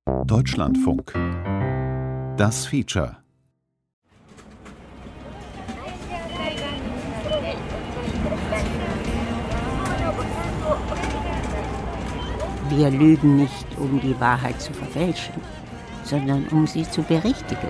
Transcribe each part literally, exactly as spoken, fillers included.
Deutschlandfunk. Das Feature. Wir lügen nicht, um die Wahrheit zu verfälschen, sondern um sie zu berichtigen.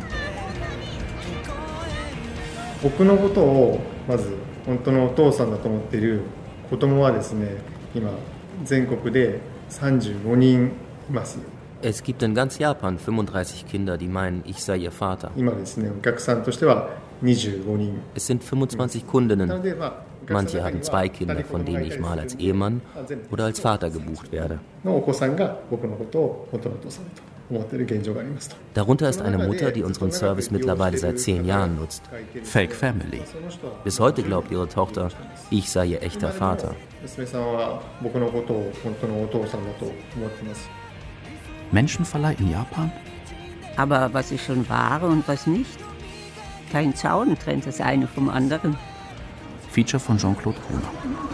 僕のことをまず本当のお父さんだと思っている子供はですね、今全国でさんじゅうごにんいます。 Es gibt in ganz Japan fünfunddreißig Kinder, die meinen, ich sei ihr Vater. 今ですね、お客さんとしてはにじゅうごにん。 Es sind fünfundzwanzig Kundinnen. Manche haben zwei Kinder, von denen ich mal als Ehemann oder als Vater gebucht werde. のお子さんが僕のことを本当のお父さんだと思っている現状がありますと。 Darunter ist eine Mutter, die unseren Service mittlerweile seit zehn Jahren nutzt. Fake Family. Bis heute glaubt ihre Tochter, ich sei ihr echter Vater. 娘さんは僕のことを本当のお父さんだと思っています。 Menschenverleih in Japan? Aber was ist schon Ware und was nicht? Kein Zaun trennt das eine vom anderen. Feature von Jean-Claude Gruner.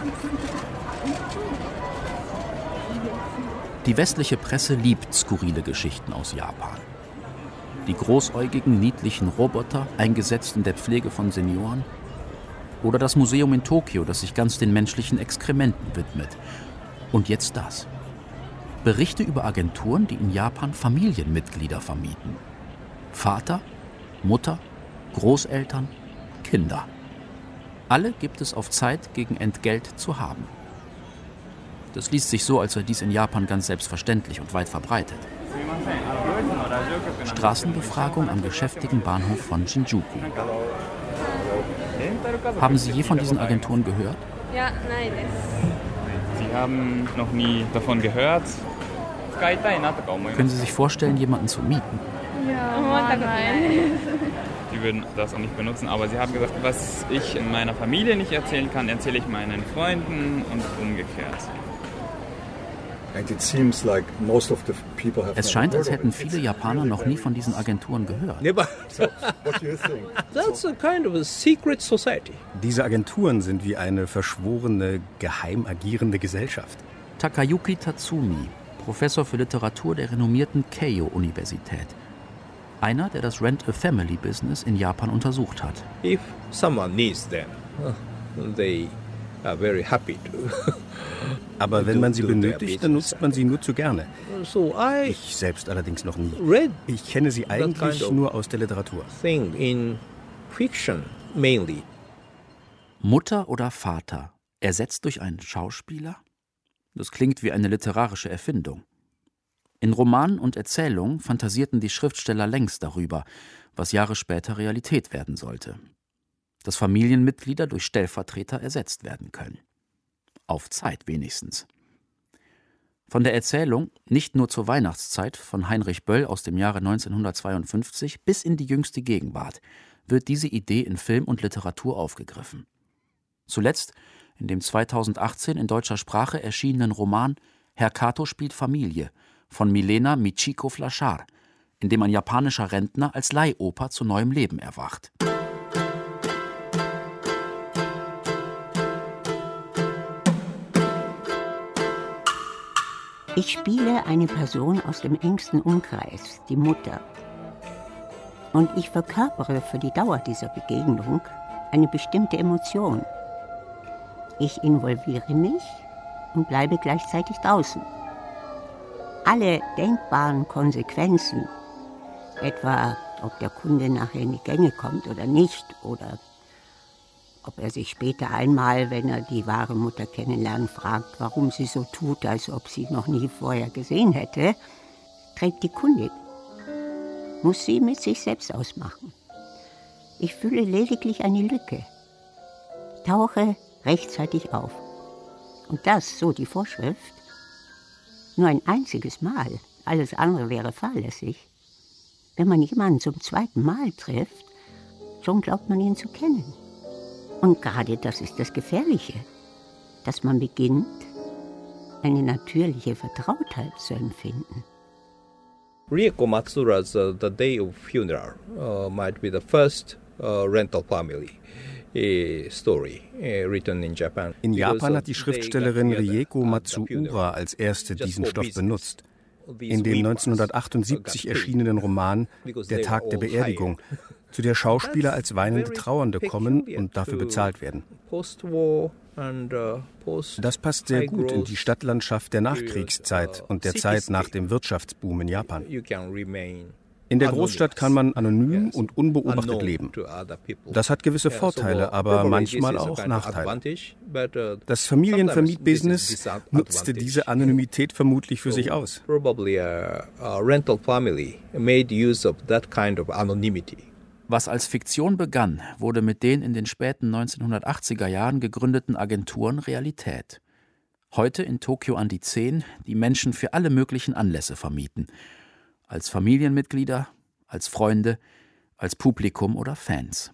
Die westliche Presse liebt skurrile Geschichten aus Japan. Die großäugigen, niedlichen Roboter, eingesetzt in der Pflege von Senioren. Oder das Museum in Tokio, das sich ganz den menschlichen Exkrementen widmet. Und jetzt das. Berichte über Agenturen, die in Japan Familienmitglieder vermieten. Vater, Mutter, Großeltern, Kinder. Alle gibt es auf Zeit gegen Entgelt zu haben. Das liest sich so, als sei dies in Japan ganz selbstverständlich und weit verbreitet. Straßenbefragung am geschäftigen Bahnhof von Shinjuku. Haben Sie je von diesen Agenturen gehört? Ja, nein. Sie haben noch nie davon gehört. Können Sie sich vorstellen, jemanden zu mieten? Ja, oh, nein. Die würden das auch nicht benutzen, aber sie haben gesagt, was ich in meiner Familie nicht erzählen kann, erzähle ich meinen Freunden und umgekehrt. Es scheint, als hätten viele Japaner noch nie von diesen Agenturen gehört. Diese Agenturen sind wie eine verschworene, geheim agierende Gesellschaft. Takayuki Tatsumi, Professor für Literatur der renommierten Keio-Universität. Einer, der das Rent-a-Family-Business in Japan untersucht hat. If someone needs them, they are very happy to. Aber wenn man sie benötigt, dann nutzt man sie nur zu gerne. Ich selbst allerdings noch nie. Ich kenne sie eigentlich nur aus der Literatur. In fiction mainly. Mutter oder Vater, ersetzt durch einen Schauspieler? Das klingt wie eine literarische Erfindung. In Romanen und Erzählungen fantasierten die Schriftsteller längst darüber, was Jahre später Realität werden sollte. Dass Familienmitglieder durch Stellvertreter ersetzt werden können. Auf Zeit wenigstens. Von der Erzählung, nicht nur zur Weihnachtszeit, von Heinrich Böll aus dem Jahre neunzehnhundertzweiundfünfzig bis in die jüngste Gegenwart, wird diese Idee in Film und Literatur aufgegriffen. Zuletzt in dem zweitausendachtzehn in deutscher Sprache erschienenen Roman Herr Kato spielt Familie von Milena Michiko Flachar, in dem ein japanischer Rentner als Leihoper zu neuem Leben erwacht. Ich spiele eine Person aus dem engsten Umkreis, die Mutter. Und ich verkörpere für die Dauer dieser Begegnung eine bestimmte Emotion. Ich involviere mich und bleibe gleichzeitig draußen. Alle denkbaren Konsequenzen, etwa ob der Kunde nachher in die Gänge kommt oder nicht, oder ob er sich später einmal, wenn er die wahre Mutter kennenlernt, fragt, warum sie so tut, als ob sie noch nie vorher gesehen hätte, trägt die Kundin. Muss sie mit sich selbst ausmachen. Ich fühle lediglich eine Lücke, tauche rechtzeitig auf. Und das, so die Vorschrift, nur ein einziges Mal, alles andere wäre fahrlässig. Wenn man jemanden zum zweiten Mal trifft, schon glaubt man ihn zu kennen. Und gerade das ist das Gefährliche, dass man beginnt, eine natürliche Vertrautheit zu empfinden. Rieko Matsura's uh, The Day of Funeral uh, might be the first uh, rental family uh, story uh, written in Japan. In Japan hat die Schriftstellerin Rieko Matsuura als erste diesen Stoff benutzt. in dem neunzehnhundertachtundsiebzig erschienenen Roman Der Tag der Beerdigung, zu der Schauspieler als weinende Trauernde kommen und dafür bezahlt werden. Das passt sehr gut in die Stadtlandschaft der Nachkriegszeit und der Zeit nach dem Wirtschaftsboom in Japan. In der Großstadt kann man anonym und unbeobachtet leben. Das hat gewisse Vorteile, aber manchmal auch Nachteile. Das Familienvermietbusiness nutzte diese Anonymität vermutlich für sich aus. Was als Fiktion begann, wurde mit den in den späten neunzehnhundertachtziger Jahren gegründeten Agenturen Realität. Heute in Tokio an die zehn, die Menschen für alle möglichen Anlässe vermieten. Als Familienmitglieder, als Freunde, als Publikum oder Fans.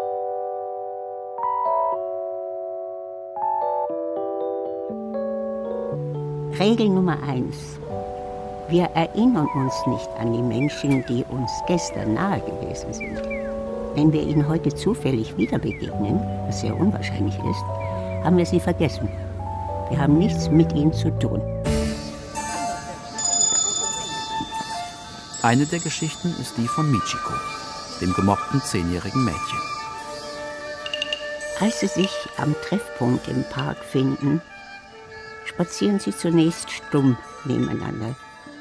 Regel Nummer eins. Wir erinnern uns nicht an die Menschen, die uns gestern nahe gewesen sind. Wenn wir ihnen heute zufällig wieder begegnen, was sehr unwahrscheinlich ist, haben wir sie vergessen. Wir haben nichts mit ihnen zu tun. Eine der Geschichten ist die von Michiko, dem gemobbten zehnjährigen Mädchen. Als sie sich am Treffpunkt im Park finden, spazieren sie zunächst stumm nebeneinander.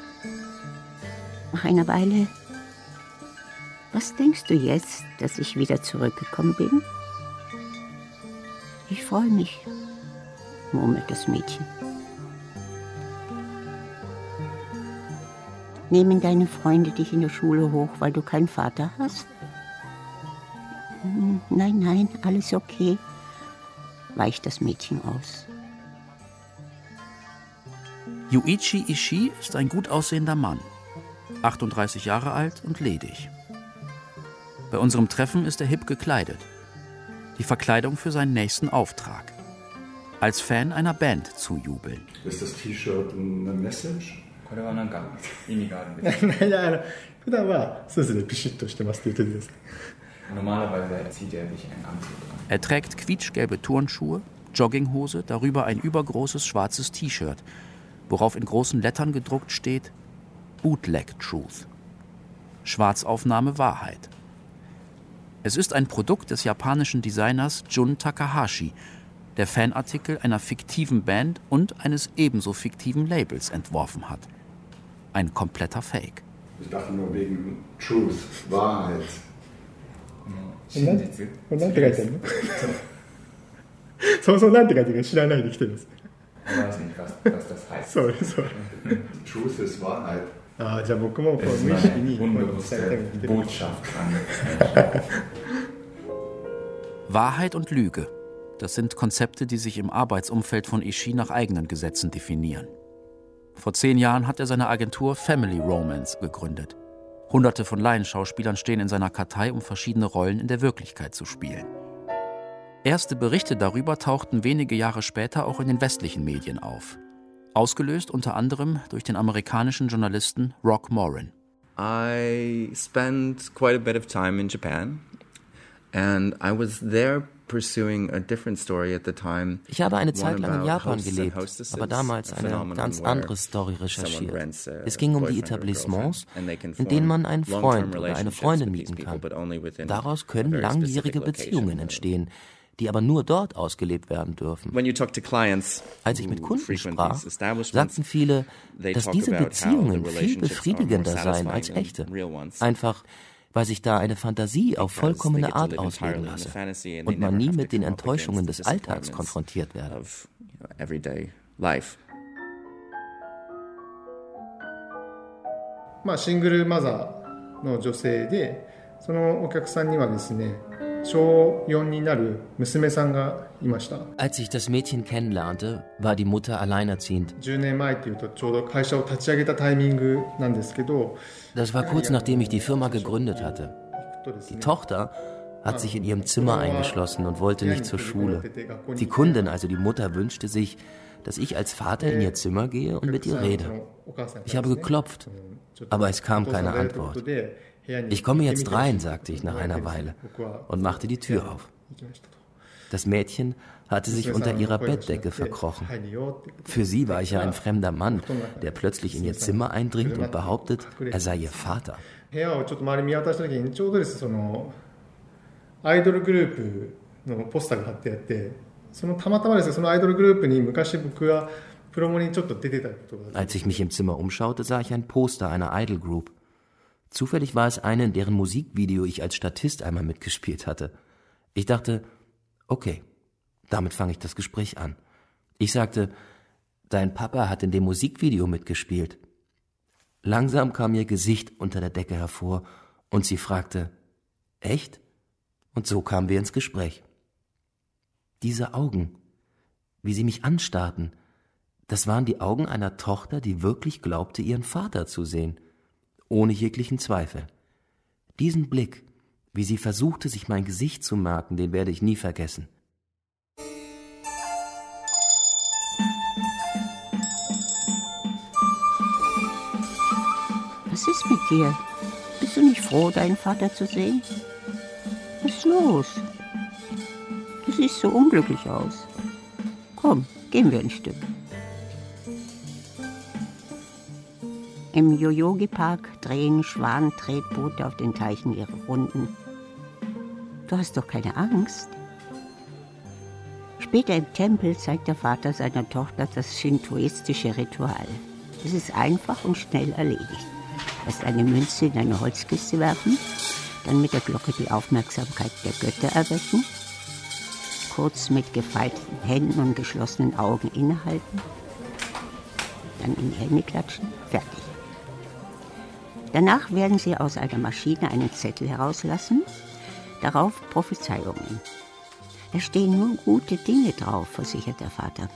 Nach einer Weile: Was denkst du jetzt, dass ich wieder zurückgekommen bin? Ich freue mich, murmelt das Mädchen. Nehmen deine Freunde dich in der Schule hoch, weil du keinen Vater hast? Nein, nein, alles okay, weicht das Mädchen aus. Yuichi Ishii ist ein gut aussehender Mann, achtunddreißig Jahre alt und ledig. Bei unserem Treffen ist er hip gekleidet. Die Verkleidung für seinen nächsten Auftrag. Als Fan einer Band zujubeln. Ist das T-Shirt eine Message? Normalerweise zieht er sich einen Anzug an. Er trägt quietschgelbe Turnschuhe, Jogginghose, darüber ein übergroßes schwarzes T-Shirt, worauf in großen Lettern gedruckt steht Bootleg Truth. Schwarzaufnahme Wahrheit. Es ist ein Produkt des japanischen Designers Jun Takahashi, der Fanartikel einer fiktiven Band und eines ebenso fiktiven Labels entworfen hat. Ein kompletter Fake. Ich dachte nur wegen Truth, Wahrheit. Und dann und dann書いてあるのそもそもなんて書いてあるか知らないで来てるんです。 Ich weiß nicht, was, was das heißt. Sorry, sorry. Truth is Wahrheit. ああ、じゃあ僕もこう無意識にこう伝えたいみたいな。 Botschaft an. Wahrheit und Lüge. Das sind Konzepte, die sich im Arbeitsumfeld von Ishii nach eigenen Gesetzen definieren. Vor zehn Jahren hat er seine Agentur Family Romance gegründet. Hunderte von Laienschauspielern stehen in seiner Kartei, um verschiedene Rollen in der Wirklichkeit zu spielen. Erste Berichte darüber tauchten wenige Jahre später auch in den westlichen Medien auf. Ausgelöst unter anderem durch den amerikanischen Journalisten Rock Morin. I spent quite a bit of time in Japan and I was there pursuing a different story at the time. Ich habe eine Zeit lang in Japan gelebt, aber damals eine ganz andere Story recherchiert. Es ging um die Etablissements, in denen man einen Freund oder eine Freundin mieten kann. Daraus können langjährige Beziehungen entstehen, die aber nur dort ausgelebt werden dürfen. Als ich mit Kunden sprach, sagten viele, dass diese Beziehungen viel befriedigender seien als echte. Einfach, weil sich da eine Fantasie auf vollkommene Art ausleben lasse und man nie mit den Enttäuschungen des Alltags konfrontiert werde. まあシングルマザーの女性で、そのお客さんにはですね、小よんになる娘さんがいました。 Als ich das Mädchen kennenlernte, war die Mutter alleinerziehend. じゅうねんまえっていうとちょうど会社を立ち上げたタイミングなんですけど、 Das war kurz nachdem ich die Firma gegründet hatte. Die Tochter hat sich in ihrem Zimmer eingeschlossen und wollte nicht zur Schule. Die Kundin, also die Mutter, wünschte sich, dass ich als Vater in ihr Zimmer gehe und mit ihr rede. Ich habe geklopft, aber es kam keine Antwort. Ich komme jetzt rein, sagte ich nach einer Weile und machte die Tür auf. Das Mädchen hatte sich unter ihrer Bettdecke verkrochen. Für sie war ich ja ein fremder Mann, der plötzlich in ihr Zimmer eindringt und behauptet, er sei ihr Vater. Als ich mich im Zimmer umschaute, sah ich ein Poster einer Idol Group. Zufällig war es eine, in deren Musikvideo ich als Statist einmal mitgespielt hatte. Ich dachte, okay, damit fange ich das Gespräch an. Ich sagte, dein Papa hat in dem Musikvideo mitgespielt. Langsam kam ihr Gesicht unter der Decke hervor und sie fragte, echt? Und so kamen wir ins Gespräch. Diese Augen, wie sie mich anstarrten, das waren die Augen einer Tochter, die wirklich glaubte, ihren Vater zu sehen, ohne jeglichen Zweifel. Diesen Blick, wie sie versuchte, sich mein Gesicht zu merken, den werde ich nie vergessen. Was ist mit dir? Bist du nicht froh, deinen Vater zu sehen? Was ist los? Du siehst so unglücklich aus. Komm, gehen wir ein Stück. Im Yoyogi-Park drehen Schwanentretboote auf den Teichen ihre Runden. Du hast doch keine Angst. Später im Tempel zeigt der Vater seiner Tochter das shintoistische Ritual. Es ist einfach und schnell erledigt. Erst eine Münze in eine Holzkiste werfen, dann mit der Glocke die Aufmerksamkeit der Götter erwecken, kurz mit gefalteten Händen und geschlossenen Augen innehalten, dann in die Hände klatschen, fertig. Danach werden sie aus einer Maschine einen Zettel herauslassen, darauf Prophezeiungen. Da stehen nur gute Dinge drauf, versichert der Vater.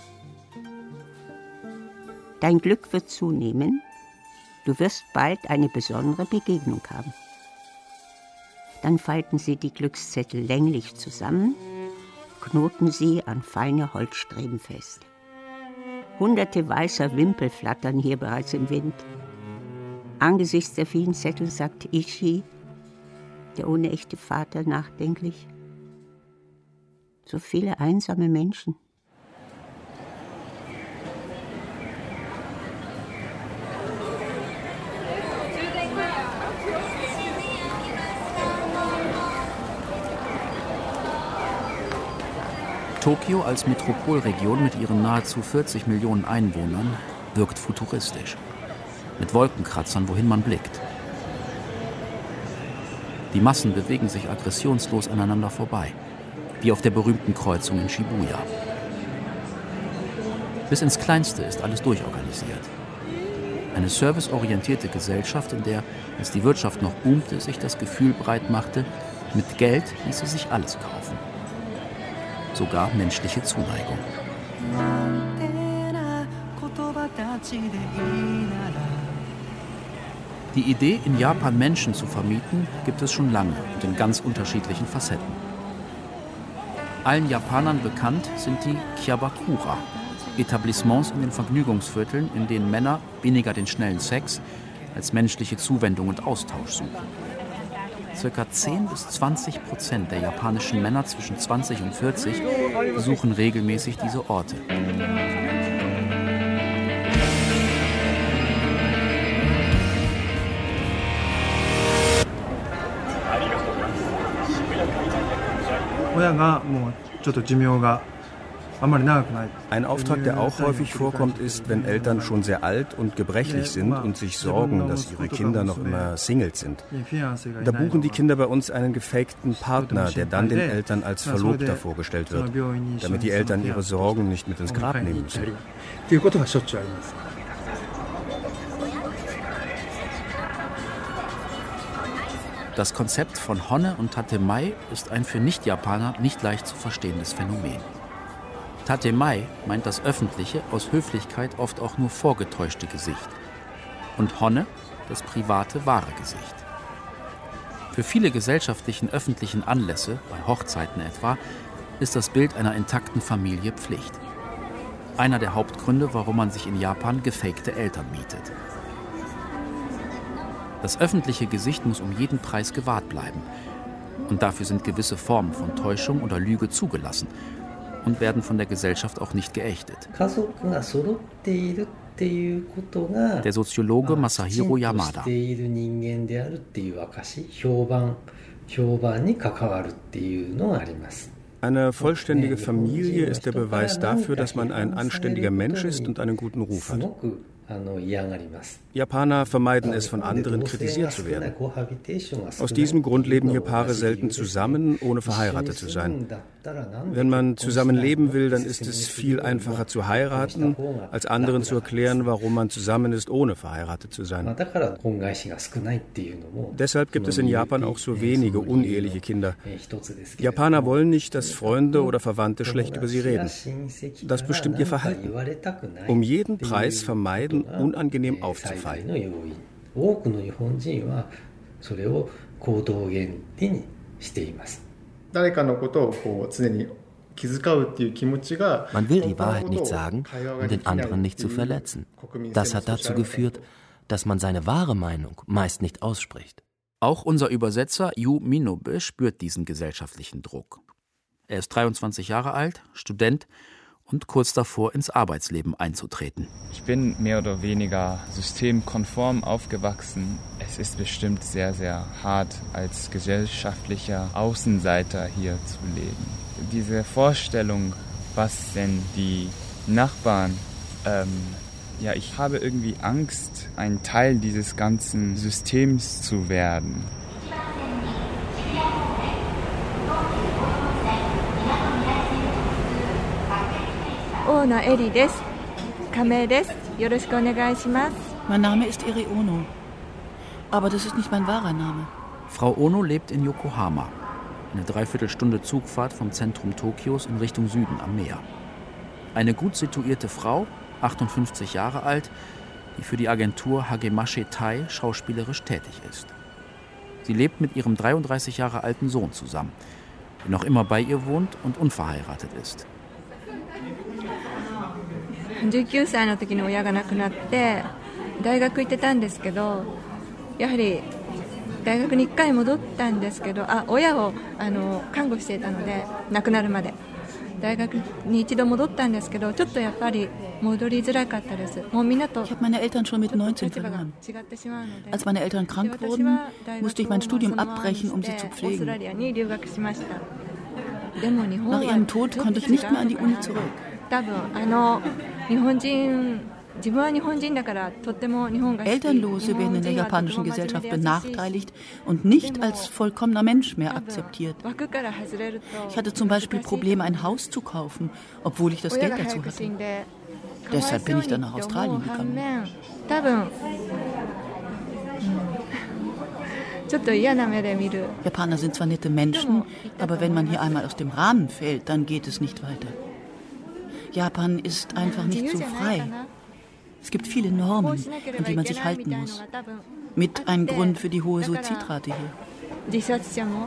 Dein Glück wird zunehmen, du wirst bald eine besondere Begegnung haben. Dann falten sie die Glückszettel länglich zusammen, knoten sie an feine Holzstreben fest. Hunderte weißer Wimpel flattern hier bereits im Wind. Angesichts der vielen Zettel sagt Ishi, der unechte Vater, nachdenklich: So viele einsame Menschen. Tokio als Metropolregion mit ihren nahezu vierzig Millionen Einwohnern wirkt futuristisch. Mit Wolkenkratzern, wohin man blickt. Die Massen bewegen sich aggressionslos aneinander vorbei, wie auf der berühmten Kreuzung in Shibuya. Bis ins Kleinste ist alles durchorganisiert. Eine serviceorientierte Gesellschaft, in der, als die Wirtschaft noch boomte, sich das Gefühl breit machte, mit Geld ließe sich alles kaufen. Sogar menschliche Zuneigung. Die Idee, in Japan Menschen zu vermieten, gibt es schon lange und in ganz unterschiedlichen Facetten. Allen Japanern bekannt sind die Kyabakura, Etablissements in den Vergnügungsvierteln, in denen Männer weniger den schnellen Sex als menschliche Zuwendung und Austausch suchen. Circa zehn bis zwanzig Prozent der japanischen Männer zwischen zwanzig und vierzig besuchen regelmäßig diese Orte. Ein Auftrag, der auch häufig vorkommt, ist, wenn Eltern schon sehr alt und gebrechlich sind und sich sorgen, dass ihre Kinder noch immer Singles sind. Da buchen die Kinder bei uns einen gefakten Partner, der dann den Eltern als Verlobter vorgestellt wird, damit die Eltern ihre Sorgen nicht mit ins Grab nehmen müssen. Das Konzept von Honne und Tatemai ist ein für Nicht-Japaner nicht leicht zu verstehendes Phänomen. Tatemai meint das öffentliche, aus Höflichkeit oft auch nur vorgetäuschte Gesicht. Und Honne das private, wahre Gesicht. Für viele gesellschaftlichen öffentlichen Anlässe, bei Hochzeiten etwa, ist das Bild einer intakten Familie Pflicht. Einer der Hauptgründe, warum man sich in Japan gefakte Eltern mietet. Das öffentliche Gesicht muss um jeden Preis gewahrt bleiben. Und dafür sind gewisse Formen von Täuschung oder Lüge zugelassen und werden von der Gesellschaft auch nicht geächtet. Der Soziologe Masahiro Yamada. Eine vollständige Familie ist der Beweis dafür, dass man ein anständiger Mensch ist und einen guten Ruf hat. Japaner vermeiden es, von anderen kritisiert zu werden. Aus diesem Grund leben hier Paare selten zusammen, ohne verheiratet zu sein. Wenn man zusammen leben will, dann ist es viel einfacher zu heiraten, als anderen zu erklären, warum man zusammen ist, ohne verheiratet zu sein. Deshalb gibt es in Japan auch so wenige uneheliche Kinder. Japaner wollen nicht, dass Freunde oder Verwandte schlecht über sie reden. Das bestimmt ihr Verhalten. Um jeden Preis vermeiden, unangenehm aufzufallen. Man will die Wahrheit nicht sagen, um den anderen nicht zu verletzen. Das hat dazu geführt, dass man seine wahre Meinung meist nicht ausspricht. Auch unser Übersetzer Yu Minobe spürt diesen gesellschaftlichen Druck. Er ist dreiundzwanzig Jahre alt, Student und kurz davor, ins Arbeitsleben einzutreten. Ich bin mehr oder weniger systemkonform aufgewachsen. Es ist bestimmt sehr, sehr hart, als gesellschaftlicher Außenseiter hier zu leben. Diese Vorstellung, was denn die Nachbarn, ähm, ja, ich habe irgendwie Angst, ein Teil dieses ganzen Systems zu werden. Mein Name ist Eri Ono, aber das ist nicht mein wahrer Name. Frau Ono lebt in Yokohama, eine Dreiviertelstunde Zugfahrt vom Zentrum Tokios in Richtung Süden am Meer. Eine gut situierte Frau, achtundfünfzig Jahre alt, die für die Agentur Hagemashi Tai schauspielerisch tätig ist. Sie lebt mit ihrem dreiunddreißig Jahre alten Sohn zusammen, der noch immer bei ihr wohnt und unverheiratet ist. じゅうきゅうさいの時に親が亡くなって大学行ってたんですけど、やはり大学にいっかい戻ったんですけど、あ、親をあの看護していたので亡くなるまで大学に一度戻ったんですけど、ちょっとやっぱり戻りづらかったです。もうみんなと Ich habe meine Eltern schon mit neunzehn verloren. Als meine Eltern krank wurden, musste ich mein Studium abbrechen, um sie zu pflegen. Nach ihrem Tod konnte ich nicht mehr an die Uni zurück. Elternlose werden in der japanischen Gesellschaft benachteiligt und nicht als vollkommener Mensch mehr akzeptiert. Ich hatte zum Beispiel Probleme, ein Haus zu kaufen, obwohl ich das Geld dazu hatte. Deshalb bin ich dann nach Australien gegangen. Japaner sind zwar nette Menschen, aber wenn man hier einmal aus dem Rahmen fällt, dann geht es nicht weiter. Japan ist einfach nicht so frei. Es gibt viele Normen, an die man sich halten muss. Mit ein Grund für die hohe Suizidrate hier.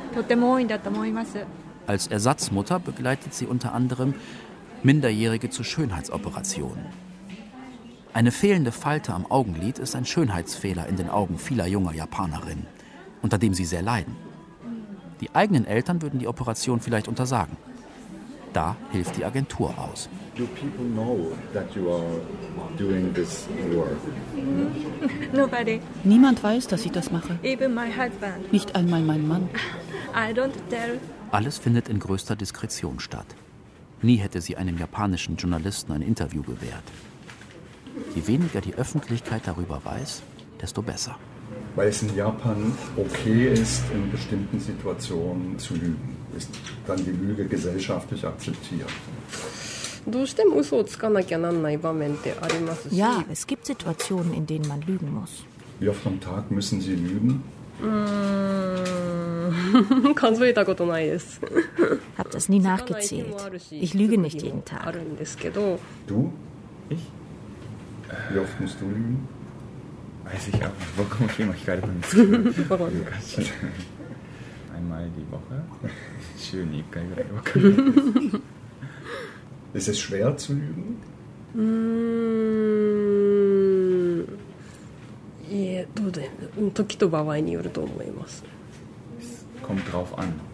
Als Ersatzmutter begleitet sie unter anderem Minderjährige zu Schönheitsoperationen. Eine fehlende Falte am Augenlid ist ein Schönheitsfehler in den Augen vieler junger Japanerinnen, unter dem sie sehr leiden. Die eigenen Eltern würden die Operation vielleicht untersagen. Da hilft die Agentur aus. Do people know that you are doing this work? Nobody. Niemand weiß, dass ich das mache. Even my husband. Nicht einmal mein Mann. I don't tell. Alles findet in größter Diskretion statt. Nie hätte sie einem japanischen Journalisten ein Interview gewährt. Je weniger die Öffentlichkeit darüber weiß, desto besser. Weil es in Japan okay ist, in bestimmten Situationen zu lügen, ist dann die Lüge gesellschaftlich akzeptiert. Ja, es gibt Situationen, in denen man lügen muss. Wie oft am Tag müssen Sie lügen? Hab das nie nachgezählt. Ich lüge nicht jeden Tag. Du? Ich? Wie oft musst du lügen? Weiß ich auch nicht. Wo komme ich immer? Ich gerade beim Einmal die Woche. Schön, ich kann gerade. Ist es schwer zu lügen? Es kommt drauf an.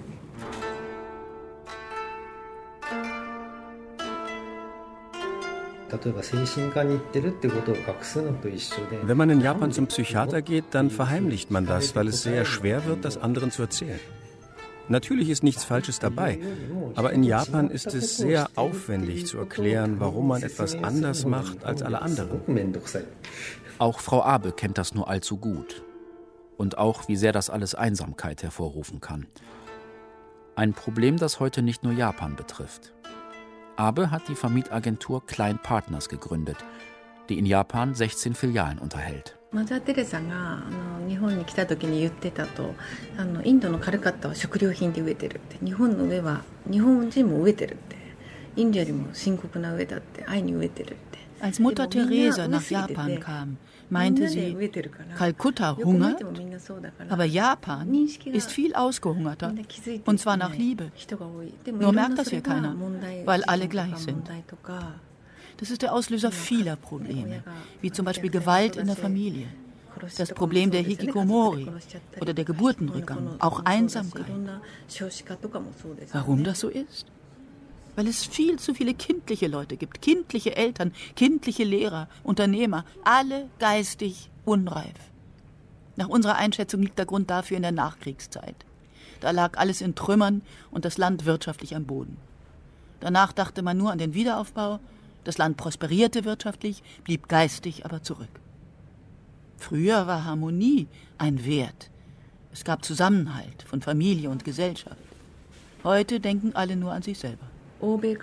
Wenn man in Japan zum Psychiater geht, dann verheimlicht man das, weil es sehr schwer wird, das anderen zu erzählen. Natürlich ist nichts Falsches dabei, aber in Japan ist es sehr aufwendig zu erklären, warum man etwas anders macht als alle anderen. Auch Frau Abe kennt das nur allzu gut. Und auch, wie sehr das alles Einsamkeit hervorrufen kann. Ein Problem, das heute nicht nur Japan betrifft. Abe hat die Vermietagentur Klein Partners gegründet, die in Japan sechzehn Filialen unterhält. Mother Teresaが日本に来た時に言ってたと、あのインドのカルカッタは食料品で飢えてるって、日本の上は日本人も飢えてるって、インドよりも深刻な飢えだって愛に飢えてるって。 Als Mutter Teresa nach Japan kam, meinte sie, Kalkutta hungert, aber Japan ist viel ausgehungerter, und zwar nach Liebe. Nur merkt das hier keiner, weil alle gleich sind. Das ist der Auslöser vieler Probleme, wie zum Beispiel Gewalt in der Familie, das Problem der Hikikomori oder der Geburtenrückgang, auch Einsamkeit. Warum das so ist? Weil es viel zu viele kindliche Leute gibt, kindliche Eltern, kindliche Lehrer, Unternehmer, alle geistig unreif. Nach unserer Einschätzung liegt der Grund dafür in der Nachkriegszeit. Da lag alles in Trümmern und das Land wirtschaftlich am Boden. Danach dachte man nur an den Wiederaufbau, das Land prosperierte wirtschaftlich, blieb geistig aber zurück. Früher war Harmonie ein Wert. Es gab Zusammenhalt von Familie und Gesellschaft. Heute denken alle nur an sich selber. Der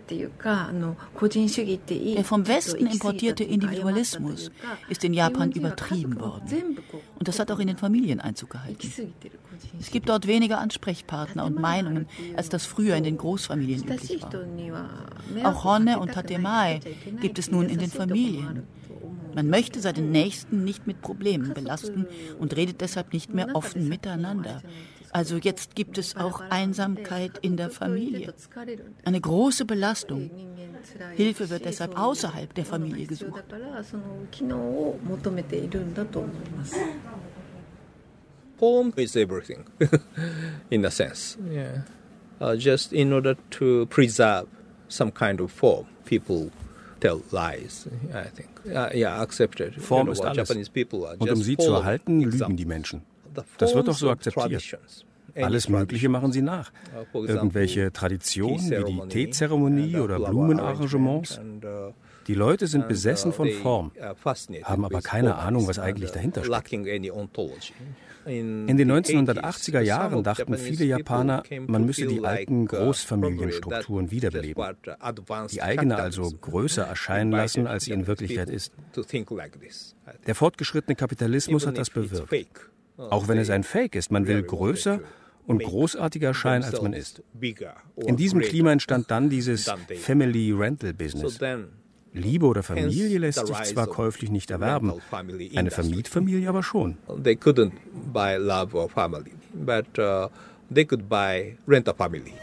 vom Westen importierte Individualismus ist in Japan übertrieben worden. Und das hat auch in den Familien Einzug gehalten. Es gibt dort weniger Ansprechpartner und Meinungen, als das früher in den Großfamilien üblich war. Auch Honne und Tatemae gibt es nun in den Familien. Man möchte seinen Nächsten nicht mit Problemen belasten und redet deshalb nicht mehr offen miteinander. Also jetzt gibt es auch Einsamkeit in der Familie. Eine große Belastung. Hilfe wird deshalb außerhalb der Familie gesucht. Home is everything, in a sense. Yeah. Uh, just in order to preserve some kind of form, people tell lies, I think. Uh, yeah, accepted. Form ist alles. Und um sie zu erhalten, lügen die Menschen. Das wird auch so akzeptiert. Alles Mögliche machen sie nach. Irgendwelche Traditionen wie die Teezeremonie oder Blumenarrangements. Die Leute sind besessen von Form, haben aber keine Ahnung, was eigentlich dahinter steckt. In den neunzehnhundertachtziger Jahren dachten viele Japaner, man müsse die alten Großfamilienstrukturen wiederbeleben. Die eigene also größer erscheinen lassen, als sie in Wirklichkeit ist. Der fortgeschrittene Kapitalismus hat das bewirkt. Auch wenn es ein Fake ist, man will größer und großartiger erscheinen, als man ist. In diesem Klima entstand dann dieses Family Rental Business. Liebe oder Familie lässt sich zwar käuflich nicht erwerben, eine Vermietfamilie aber schon. They couldn't buy love or family, but uh, they could buy rent a family.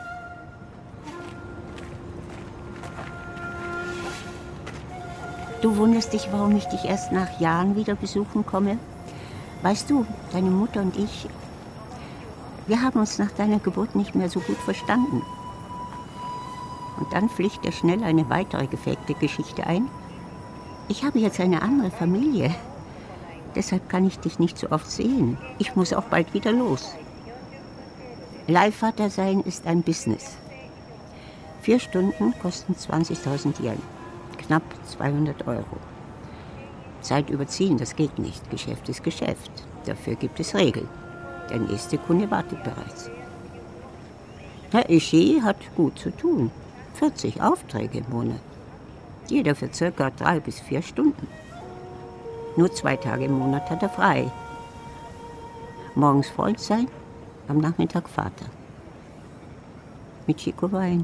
Du wunderst dich, warum ich dich erst nach Jahren wieder besuchen komme? Weißt du, deine Mutter und ich, wir haben uns nach deiner Geburt nicht mehr so gut verstanden. Und dann fliegt dir schnell eine weitere gefakte Geschichte ein. Ich habe jetzt eine andere Familie. Deshalb kann ich dich nicht so oft sehen. Ich muss auch bald wieder los. Leihvater sein ist ein Business. Vier Stunden kosten zwanzigtausend Yen. Knapp zweihundert Euro. Zeit überziehen, das geht nicht. Geschäft ist Geschäft. Dafür gibt es Regeln. Der nächste Kunde wartet bereits. Herr Ishii hat gut zu tun. vierzig Aufträge im Monat. Jeder für circa drei bis vier Stunden. Nur zwei Tage im Monat hat er frei. Morgens Freund sein, am Nachmittag Vater. Michiko weint.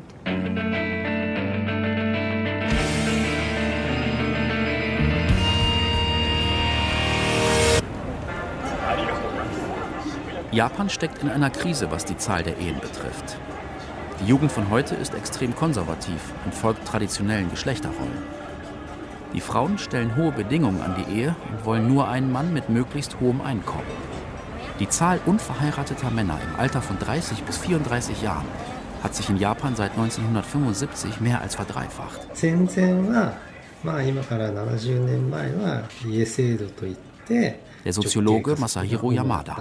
Japan steckt in einer Krise, was die Zahl der Ehen betrifft. Die Jugend von heute ist extrem konservativ und folgt traditionellen Geschlechterrollen. Die Frauen stellen hohe Bedingungen an die Ehe und wollen nur einen Mann mit möglichst hohem Einkommen. Die Zahl unverheirateter Männer im Alter von dreißig bis vierunddreißig Jahren hat sich in Japan seit neunzehnhundertfünfundsiebzig mehr als verdreifacht. Der Soziologe Masahiro Yamada.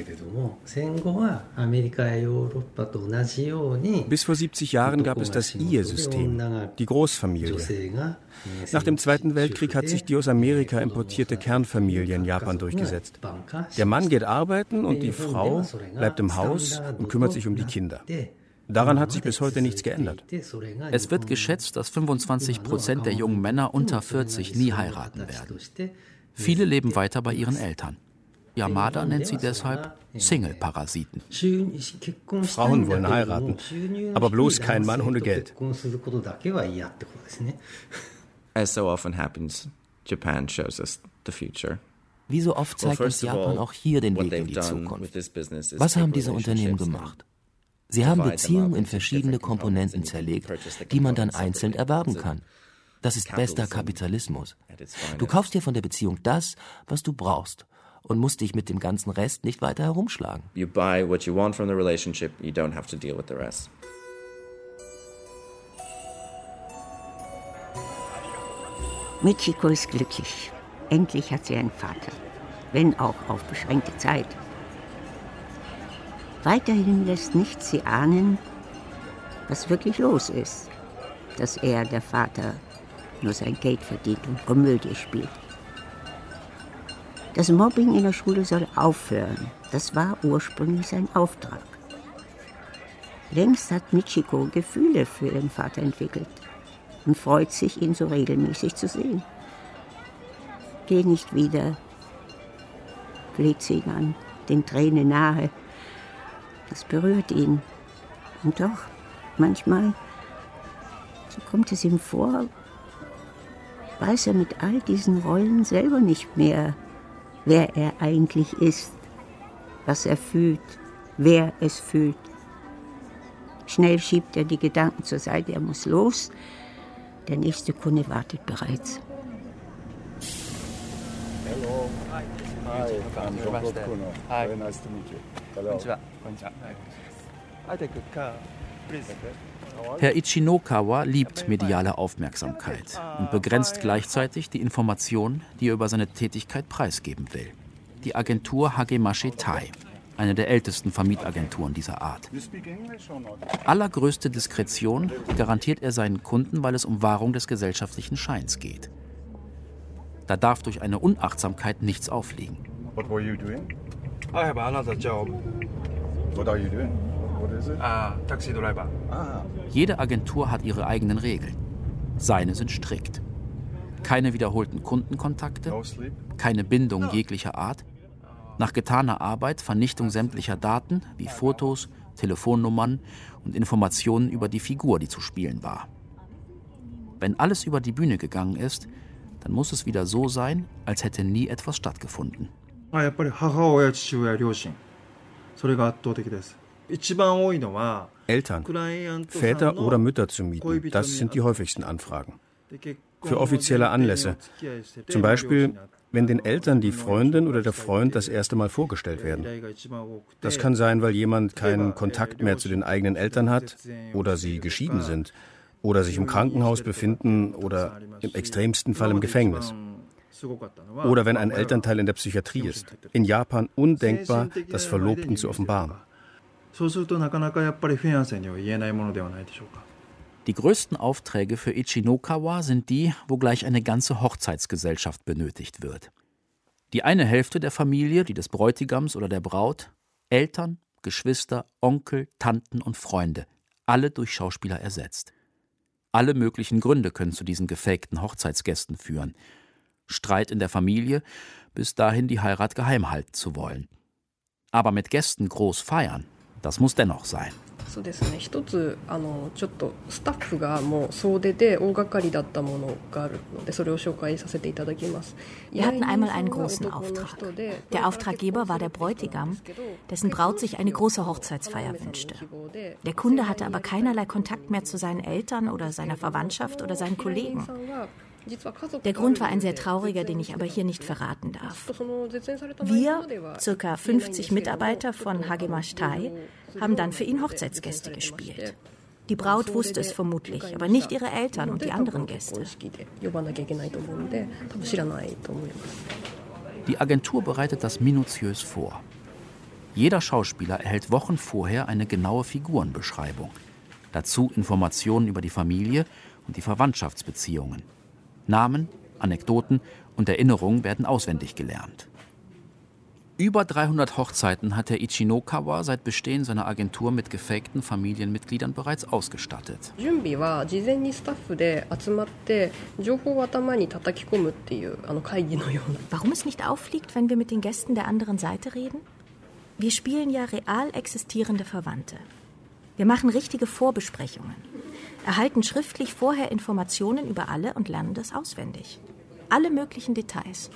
Bis vor siebzig Jahren gab es das Ehe-System, die Großfamilie. Nach dem Zweiten Weltkrieg hat sich die aus Amerika importierte Kernfamilie in Japan durchgesetzt. Der Mann geht arbeiten und die Frau bleibt im Haus und kümmert sich um die Kinder. Daran hat sich bis heute nichts geändert. Es wird geschätzt, dass fünfundzwanzig Prozent der jungen Männer unter vierzig nie heiraten werden. Viele leben weiter bei ihren Eltern. Yamada nennt sie deshalb Single-Parasiten. Frauen wollen heiraten, aber bloß kein Mann ohne Geld. As so often happens, Japan shows us the future. Wie so oft zeigt uns Japan auch hier den Weg in die Zukunft. Was haben diese Unternehmen gemacht? Sie haben Beziehungen in verschiedene Komponenten zerlegt, die man dann einzeln erwerben kann. Das ist bester Kapitalismus. Du kaufst dir von der Beziehung das, was du brauchst, und musst dich mit dem ganzen Rest nicht weiter herumschlagen. You buy what you want from the relationship, you don't have to deal with the rest. Michiko ist glücklich. Endlich hat sie einen Vater, wenn auch auf beschränkte Zeit. Weiterhin lässt nichts sie ahnen, was wirklich los ist, dass er, der Vater, nur sein Geld verdient und Komödie spielt. Das Mobbing in der Schule soll aufhören. Das war ursprünglich sein Auftrag. Längst hat Michiko Gefühle für ihren Vater entwickelt und freut sich, ihn so regelmäßig zu sehen. Geh nicht wieder, fleht sie ihn an, den Tränen nahe. Das berührt ihn. Und doch, manchmal, so kommt es ihm vor, weiß er mit all diesen Rollen selber nicht mehr, wer er eigentlich ist, was er fühlt, wer es fühlt. Schnell schiebt er die Gedanken zur Seite, er muss los. Der nächste Kunde wartet bereits. Hello. Hi, I'm Jean-Claude Kuno. Very nice to meet you. Hello. Konnichiwa. I take a car, please. Herr Ichinokawa liebt mediale Aufmerksamkeit und begrenzt gleichzeitig die Informationen, die er über seine Tätigkeit preisgeben will. Die Agentur Hagemashi Tai, eine der ältesten Vermietagenturen dieser Art. Allergrößte Diskretion garantiert er seinen Kunden, weil es um Wahrung des gesellschaftlichen Scheins geht. Da darf durch eine Unachtsamkeit nichts aufliegen. What were you doing? I have another job. What are you doing? What is it? Ah, taxi driver. Ah. Jede Agentur hat ihre eigenen Regeln. Seine sind strikt. Keine wiederholten Kundenkontakte, keine Bindung jeglicher Art. Nach getaner Arbeit Vernichtung sämtlicher Daten wie Fotos, Telefonnummern und Informationen über die Figur, die zu spielen war. Wenn alles über die Bühne gegangen ist, dann muss es wieder so sein, als hätte nie etwas stattgefunden. Eltern, Väter oder Mütter zu mieten, das sind die häufigsten Anfragen. Für offizielle Anlässe. Zum Beispiel, wenn den Eltern die Freundin oder der Freund das erste Mal vorgestellt werden. Das kann sein, weil jemand keinen Kontakt mehr zu den eigenen Eltern hat oder sie geschieden sind oder sich im Krankenhaus befinden oder im extremsten Fall im Gefängnis. Oder wenn ein Elternteil in der Psychiatrie ist. In Japan undenkbar, das Verlobten zu offenbaren. Die größten Aufträge für Ichinokawa sind die, wo gleich eine ganze Hochzeitsgesellschaft benötigt wird. Die eine Hälfte der Familie, die des Bräutigams oder der Braut, Eltern, Geschwister, Onkel, Tanten und Freunde, alle durch Schauspieler ersetzt. Alle möglichen Gründe können zu diesen gefakten Hochzeitsgästen führen. Streit in der Familie, bis dahin die Heirat geheim halten zu wollen. Aber mit Gästen groß feiern, das muss dennoch sein. Wir hatten einmal einen großen Auftrag. Der Auftraggeber war der Bräutigam, dessen Braut sich eine große Hochzeitsfeier wünschte. Der Kunde hatte aber keinerlei Kontakt mehr zu seinen Eltern oder seiner Verwandtschaft oder seinen Kollegen. Der Grund war ein sehr trauriger, den ich aber hier nicht verraten darf. Wir, ca. fünfzig Mitarbeiter von Hagemashi Tai, haben dann für ihn Hochzeitsgäste gespielt. Die Braut wusste es vermutlich, aber nicht ihre Eltern und die anderen Gäste. Die Agentur bereitet das minutiös vor. Jeder Schauspieler erhält Wochen vorher eine genaue Figurenbeschreibung. Dazu Informationen über die Familie und die Verwandtschaftsbeziehungen. Namen, Anekdoten und Erinnerungen werden auswendig gelernt. Über dreihundert Hochzeiten hat der Ichinokawa seit Bestehen seiner Agentur mit gefakten Familienmitgliedern bereits ausgestattet. Warum es nicht auffliegt, wenn wir mit den Gästen der anderen Seite reden? Wir spielen ja real existierende Verwandte. Wir machen richtige Vorbesprechungen, erhalten schriftlich vorher Informationen über alle und lernen das auswendig. Alle möglichen Details.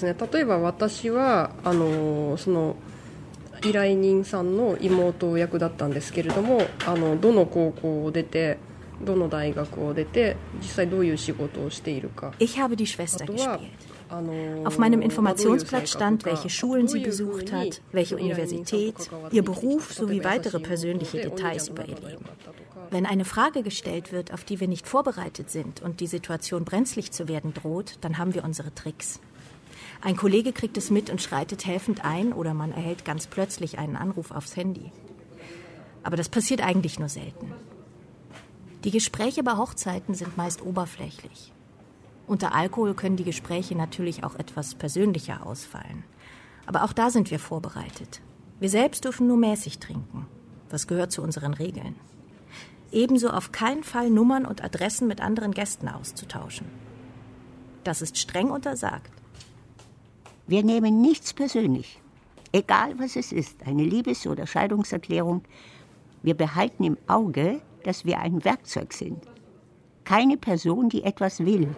Ich habe die Schwester gespielt. Auf meinem Informationsblatt stand, welche Schulen sie besucht hat, welche Universität, ihr Beruf sowie weitere persönliche Details über ihr Leben. Wenn eine Frage gestellt wird, auf die wir nicht vorbereitet sind und die Situation brenzlig zu werden droht, dann haben wir unsere Tricks. Ein Kollege kriegt es mit und schreitet helfend ein oder man erhält ganz plötzlich einen Anruf aufs Handy. Aber das passiert eigentlich nur selten. Die Gespräche bei Hochzeiten sind meist oberflächlich. Unter Alkohol können die Gespräche natürlich auch etwas persönlicher ausfallen. Aber auch da sind wir vorbereitet. Wir selbst dürfen nur mäßig trinken. Das gehört zu unseren Regeln. Ebenso auf keinen Fall Nummern und Adressen mit anderen Gästen auszutauschen. Das ist streng untersagt. Wir nehmen nichts persönlich. Egal was es ist, eine Liebes- oder Scheidungserklärung. Wir behalten im Auge, dass wir ein Werkzeug sind. Keine Person, die etwas will.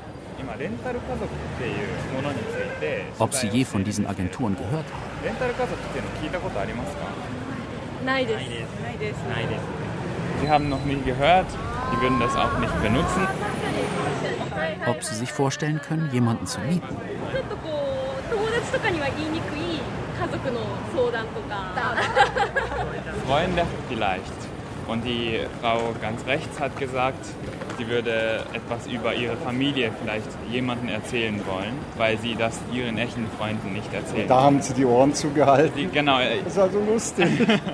Ob Sie je von diesen Agenturen gehört haben? Nein, Sie haben noch nie gehört, Sie würden das auch nicht benutzen. Ob Sie sich vorstellen können, jemanden zu mieten? Freunde vielleicht. Und die Frau ganz rechts hat gesagt, sie würde etwas über ihre Familie vielleicht jemandem erzählen wollen, weil sie das ihren echten Freunden nicht erzählen. Da haben sie die Ohren zugehalten. Die, genau. Das war so lustig.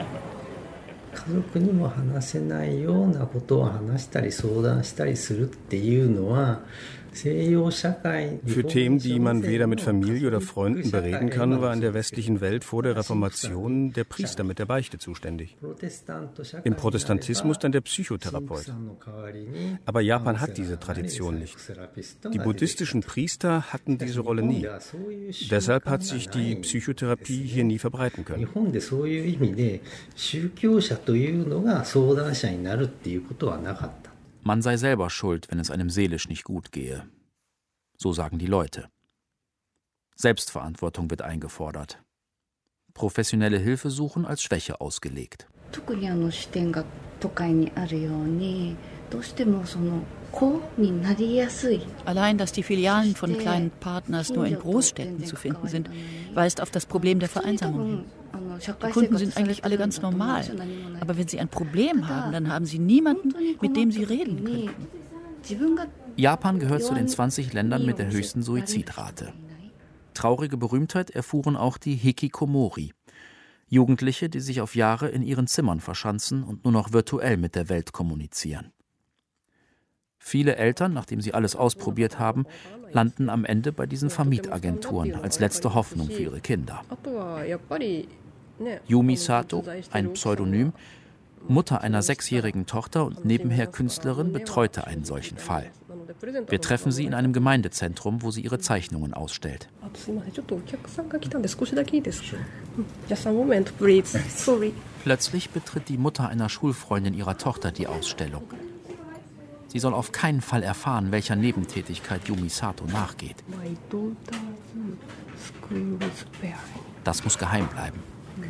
Für Themen, die man weder mit Familie oder Freunden bereden kann, war in der westlichen Welt vor der Reformation der Priester mit der Beichte zuständig. Im Protestantismus dann der Psychotherapeut. Aber Japan hat diese Tradition nicht. Die buddhistischen Priester hatten diese Rolle nie. Deshalb hat sich die Psychotherapie hier nie verbreiten können. Man sei selber schuld, wenn es einem seelisch nicht gut gehe. So sagen die Leute. Selbstverantwortung wird eingefordert. Professionelle Hilfe suchen als Schwäche ausgelegt. Allein, dass die Filialen von kleinen Partners nur in Großstädten zu finden sind, weist auf das Problem der Vereinsamung hin. Die Kunden sind eigentlich alle ganz normal, aber wenn sie ein Problem haben, dann haben sie niemanden, mit dem sie reden können. Japan gehört zu den zwanzig Ländern mit der höchsten Suizidrate. Traurige Berühmtheit erfuhren auch die Hikikomori, Jugendliche, die sich auf Jahre in ihren Zimmern verschanzen und nur noch virtuell mit der Welt kommunizieren. Viele Eltern, nachdem sie alles ausprobiert haben, landen am Ende bei diesen Vermietagenturen als letzte Hoffnung für ihre Kinder. Yumi Sato, ein Pseudonym, Mutter einer sechsjährigen Tochter und nebenher Künstlerin, betreute einen solchen Fall. Wir treffen sie in einem Gemeindezentrum, wo sie ihre Zeichnungen ausstellt. Plötzlich betritt die Mutter einer Schulfreundin ihrer Tochter die Ausstellung. Sie soll auf keinen Fall erfahren, welcher Nebentätigkeit Yumi Sato nachgeht. Das muss geheim bleiben.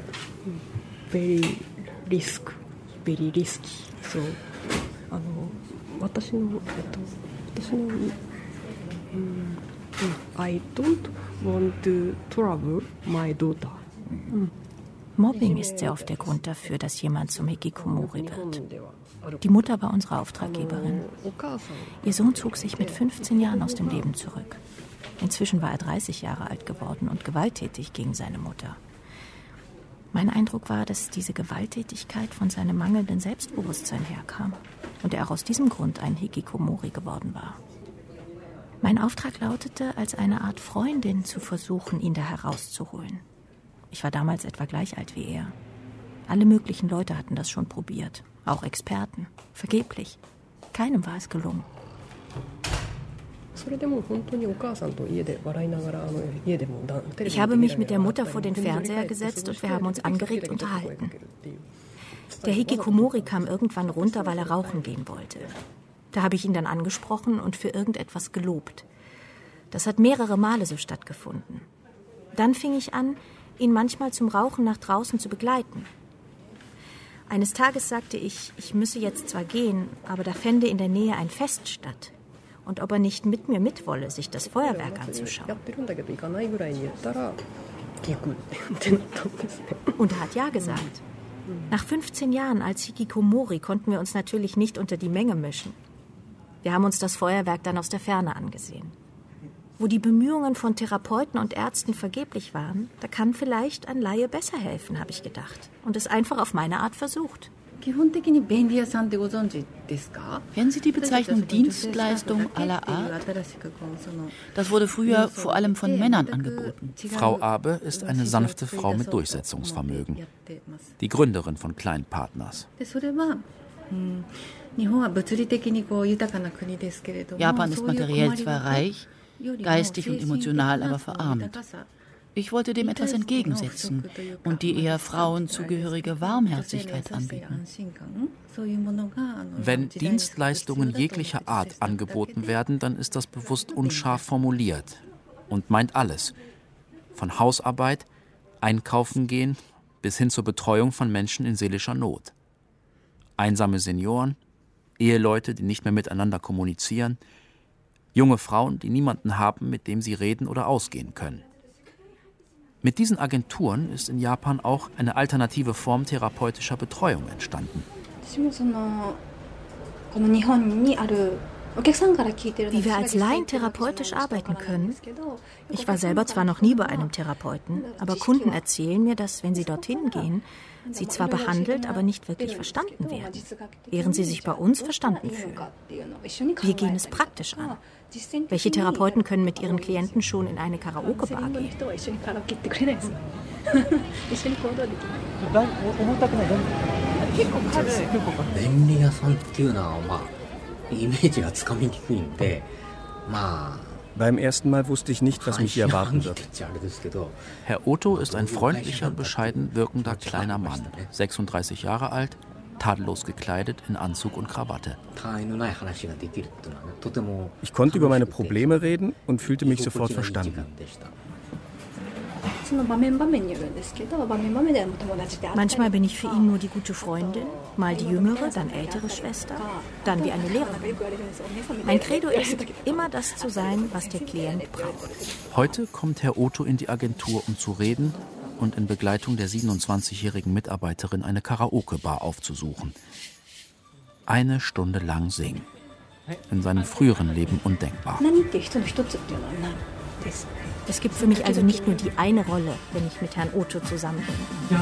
Very risk, very risky. So, あの私のえっと私のうん I don't want to trouble my daughter. Mobbing ist sehr oft der Grund dafür, dass jemand zum Hikikomori wird. Die Mutter war unsere Auftraggeberin. Ihr Sohn zog sich mit fünfzehn Jahren aus dem Leben zurück. Inzwischen war er dreißig Jahre alt geworden und gewalttätig gegen seine Mutter. Mein Eindruck war, dass diese Gewalttätigkeit von seinem mangelnden Selbstbewusstsein herkam und er auch aus diesem Grund ein Hikikomori geworden war. Mein Auftrag lautete, als eine Art Freundin zu versuchen, ihn da herauszuholen. Ich war damals etwa gleich alt wie er. Alle möglichen Leute hatten das schon probiert, auch Experten. Vergeblich. Keinem war es gelungen. Ich habe mich mit der Mutter vor den Fernseher gesetzt und wir haben uns angeregt unterhalten. Der Hikikomori kam irgendwann runter, weil er rauchen gehen wollte. Da habe ich ihn dann angesprochen und für irgendetwas gelobt. Das hat mehrere Male so stattgefunden. Dann fing ich an, ihn manchmal zum Rauchen nach draußen zu begleiten. Eines Tages sagte ich, ich müsse jetzt zwar gehen, aber da fände in der Nähe ein Fest statt. Und ob er nicht mit mir mitwolle, sich das Feuerwerk anzuschauen. Und er hat ja gesagt. Nach fünfzehn Jahren als Hikikomori konnten wir uns natürlich nicht unter die Menge mischen. Wir haben uns das Feuerwerk dann aus der Ferne angesehen. Wo die Bemühungen von Therapeuten und Ärzten vergeblich waren, da kann vielleicht ein Laie besser helfen, habe ich gedacht. Und es einfach auf meine Art versucht. Kennen Sie die Bezeichnung Dienstleistung à la Art? Das wurde früher vor allem von Männern angeboten. Frau Abe ist eine sanfte Frau mit Durchsetzungsvermögen. Die Gründerin von Kleinpartners. Japan ist materiell zwar reich, geistig und emotional aber verarmt. Ich wollte dem etwas entgegensetzen und die eher Frauen zugehörige Warmherzigkeit anbieten. Wenn Dienstleistungen jeglicher Art angeboten werden, dann ist das bewusst unscharf formuliert und meint alles. Von Hausarbeit, einkaufen gehen, bis hin zur Betreuung von Menschen in seelischer Not. Einsame Senioren, Eheleute, die nicht mehr miteinander kommunizieren, junge Frauen, die niemanden haben, mit dem sie reden oder ausgehen können. Mit diesen Agenturen ist in Japan auch eine alternative Form therapeutischer Betreuung entstanden. Wie wir als Laien therapeutisch arbeiten können? Ich war selber zwar noch nie bei einem Therapeuten, aber Kunden erzählen mir, dass, wenn sie dorthin gehen, sie zwar behandelt, aber nicht wirklich verstanden werden, während sie sich bei uns verstanden fühlen. Wir gehen es praktisch an. Welche Therapeuten können mit ihren Klienten schon in eine Karaoke-Bar gehen? Beim ersten Mal wusste ich nicht, was mich hier erwarten wird. Herr Otto ist ein freundlicher, bescheiden wirkender kleiner Mann, sechsunddreißig Jahre alt, tadellos gekleidet in Anzug und Krawatte. Ich konnte über meine Probleme reden und fühlte mich sofort verstanden. Manchmal bin ich für ihn nur die gute Freundin, mal die jüngere, dann ältere Schwester, dann wie eine Lehrerin. Mein Credo ist, immer das zu sein, was der Klient braucht. Heute kommt Herr Otto in die Agentur, um zu reden und in Begleitung der siebenundzwanzigjährigen Mitarbeiterin eine Karaoke-Bar aufzusuchen. Eine Stunde lang singen. In seinem früheren Leben undenkbar. Es gibt für mich also nicht nur die eine Rolle, wenn ich mit Herrn Otto zusammen bin.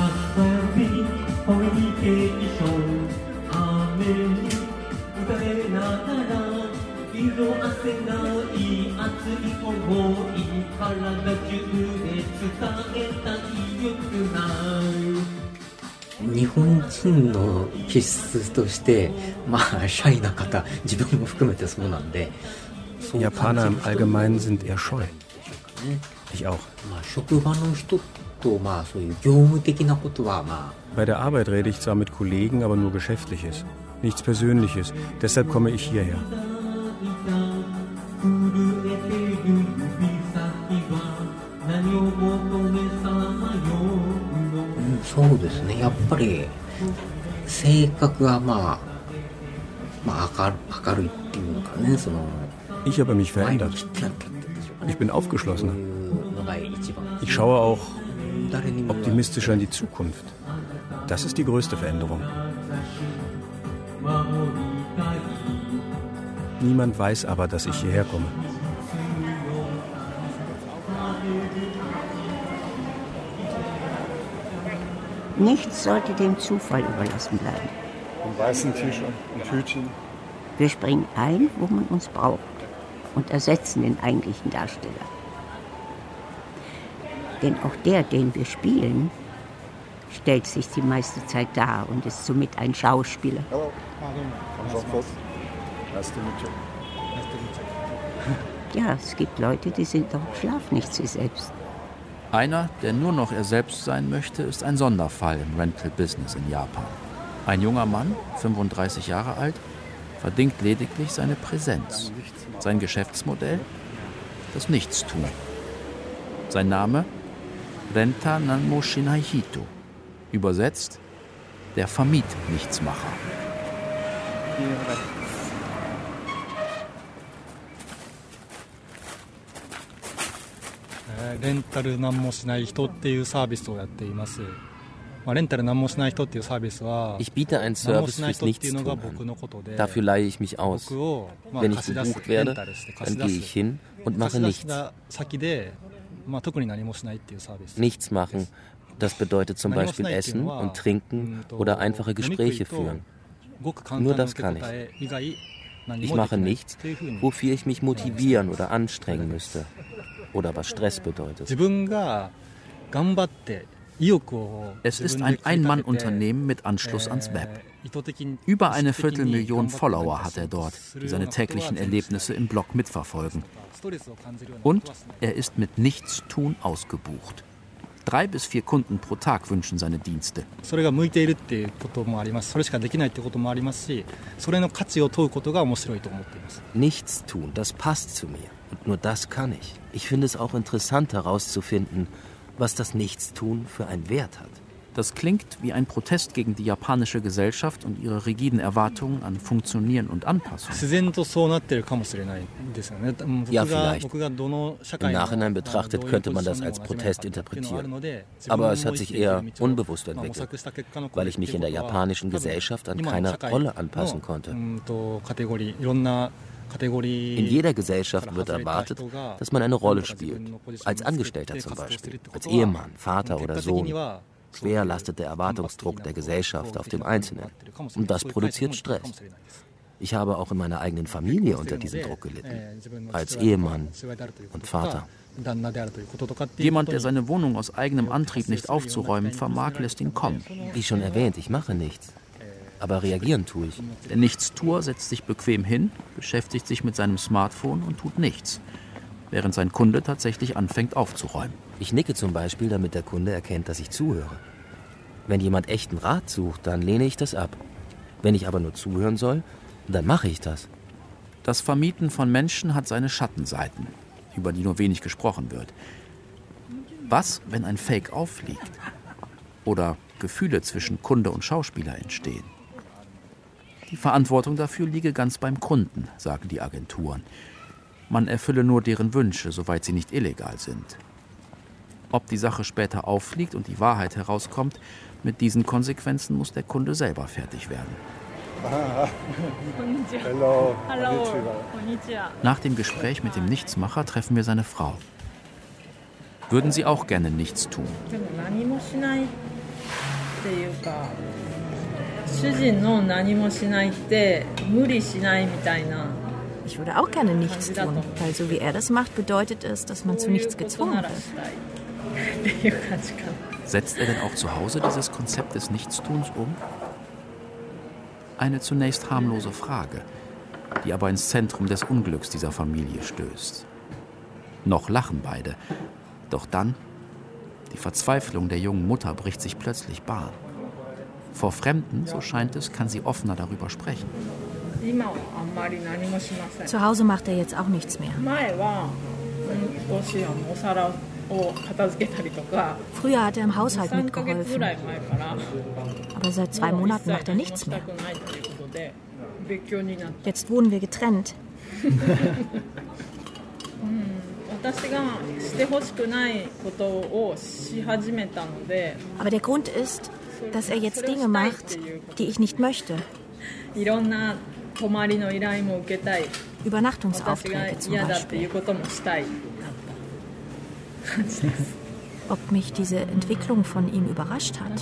Japaner im Allgemeinen sind eher scheu. Ich auch. Bei der Arbeit rede ich zwar mit Kollegen, aber nur Geschäftliches. Nichts Persönliches. Deshalb komme ich hierher. Ich habe mich verändert. Ich bin aufgeschlossener. Ich schaue auch Optimistischer in die Zukunft. Das ist die größte Veränderung. Niemand weiß aber, dass ich hierher komme. Nichts sollte dem Zufall überlassen bleiben. Einen weißen T-Shirt, ein Hütchen. Wir springen ein, wo man uns braucht und ersetzen den eigentlichen Darsteller. Denn auch der, den wir spielen, stellt sich die meiste Zeit dar und ist somit ein Schauspieler. Hallo. Ja, es gibt Leute, die sind doch im Schlaf nicht sie selbst. Einer, der nur noch er selbst sein möchte, ist ein Sonderfall im Rental-Business in Japan. Ein junger Mann, fünfunddreißig Jahre alt, verdient lediglich seine Präsenz. Sein Geschäftsmodell? Das Nichtstun. Sein Name? Renta Nanmo Shinai Hito. Übersetzt: der Vermiet-Nichtsmacher. Rental Nanmo Shinai Hito っていうサービスをやっています。 Ich biete einen Service fürs Nichtstun an. Dafür leihe ich mich aus. Wenn ich gebucht werde, dann gehe ich hin und mache nichts. Nichts machen, das bedeutet zum Beispiel essen und trinken oder einfache Gespräche führen. Nur das kann ich. Ich mache nichts, wofür ich mich motivieren oder anstrengen müsste. Oder was Stress bedeutet. Es ist ein Ein-Mann-Unternehmen mit Anschluss ans Web. Über eine Viertelmillion Follower hat er dort, die seine täglichen Erlebnisse im Blog mitverfolgen. Und er ist mit Nichtstun ausgebucht. Drei bis vier Kunden pro Tag wünschen seine Dienste. Nichtstun, das passt zu mir. Und nur das kann ich. Ich finde es auch interessant herauszufinden, was das Nichtstun für einen Wert hat. Das klingt wie ein Protest gegen die japanische Gesellschaft und ihre rigiden Erwartungen an Funktionieren und Anpassung. Ja, vielleicht. Im Nachhinein betrachtet könnte man das als Protest interpretieren. Aber es hat sich eher unbewusst entwickelt, weil ich mich in der japanischen Gesellschaft an keine Rolle anpassen konnte. In jeder Gesellschaft wird erwartet, dass man eine Rolle spielt. Als Angestellter zum Beispiel, als Ehemann, Vater oder Sohn. Schwer lastet der Erwartungsdruck der Gesellschaft auf dem Einzelnen. Und das produziert Stress. Ich habe auch in meiner eigenen Familie unter diesem Druck gelitten. Als Ehemann und Vater. Jemand, der seine Wohnung aus eigenem Antrieb nicht aufzuräumen vermag, lässt ihn kommen. Wie schon erwähnt, ich mache nichts. Aber reagieren tue ich. Der Nichtstuer setzt sich bequem hin, beschäftigt sich mit seinem Smartphone und tut nichts, während sein Kunde tatsächlich anfängt aufzuräumen. Ich nicke zum Beispiel, damit der Kunde erkennt, dass ich zuhöre. Wenn jemand echten Rat sucht, dann lehne ich das ab. Wenn ich aber nur zuhören soll, dann mache ich das. Das Vermieten von Menschen hat seine Schattenseiten, über die nur wenig gesprochen wird. Was, wenn ein Fake auffliegt? Oder Gefühle zwischen Kunde und Schauspieler entstehen? Die Verantwortung dafür liege ganz beim Kunden, sagen die Agenturen. Man erfülle nur deren Wünsche, soweit sie nicht illegal sind. Ob die Sache später auffliegt und die Wahrheit herauskommt, mit diesen Konsequenzen muss der Kunde selber fertig werden. Hello. Hallo. Nach dem Gespräch mit dem Nichtsmacher treffen wir seine Frau. Würden Sie auch gerne nichts tun? Ich würde auch gerne nichts tun, weil so wie er das macht, bedeutet es, dass man zu nichts gezwungen wird. Setzt er denn auch zu Hause dieses Konzept des Nichtstuns um? Eine zunächst harmlose Frage, die aber ins Zentrum des Unglücks dieser Familie stößt. Noch lachen beide, doch dann, die Verzweiflung der jungen Mutter bricht sich plötzlich Bahn. Vor Fremden, so scheint es, kann sie offener darüber sprechen. Zu Hause macht er jetzt auch nichts mehr. Früher hat er im Haushalt mitgeholfen. Aber seit zwei Monaten macht er nichts mehr. Jetzt wohnen wir getrennt. Aber der Grund ist, dass er jetzt Dinge macht, die ich nicht möchte. Übernachtungsaufträge zum Beispiel. Ob mich diese Entwicklung von ihm überrascht hat?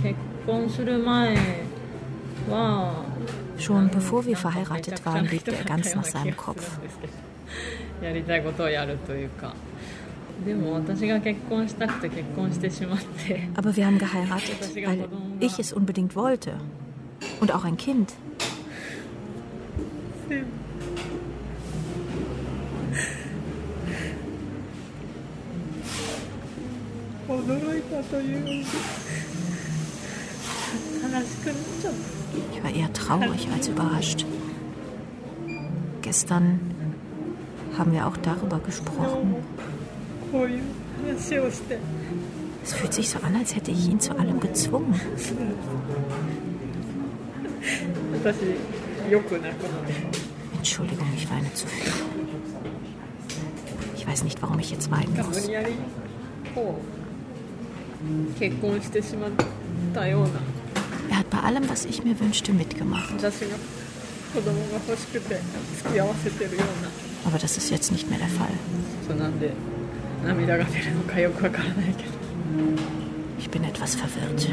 Schon bevor wir verheiratet waren, lebte er ganz nach seinem Kopf. Aber wir haben geheiratet, weil ich es unbedingt wollte. Und auch ein Kind. Ich war eher traurig als überrascht. Gestern haben wir auch darüber gesprochen. Es fühlt sich so an, als hätte ich ihn zu allem gezwungen. Entschuldigung, ich weine zu viel. Ich weiß nicht, warum ich jetzt weinen muss. Er hat bei allem, was ich mir wünschte, mitgemacht. Aber das ist jetzt nicht mehr der Fall. Ich bin etwas verwirrt.